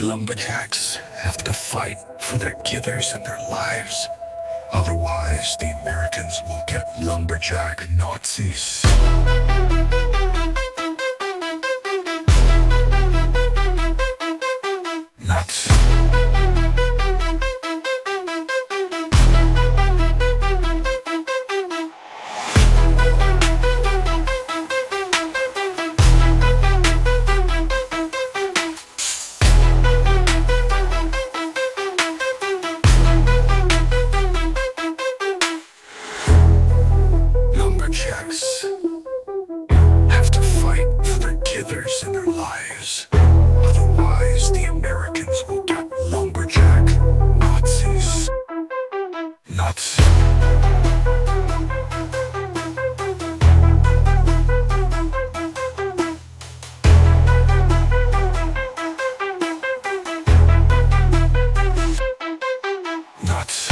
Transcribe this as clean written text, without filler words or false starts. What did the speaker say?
Lumberjacks have to fight for their killers and their lives. Otherwise, the Americans will get lumberjack Nazis. Nuts. Lumberjacks have to fight for their killers and their lives. Otherwise, the Americans will get lumberjack Nazis. Nuts. Nuts.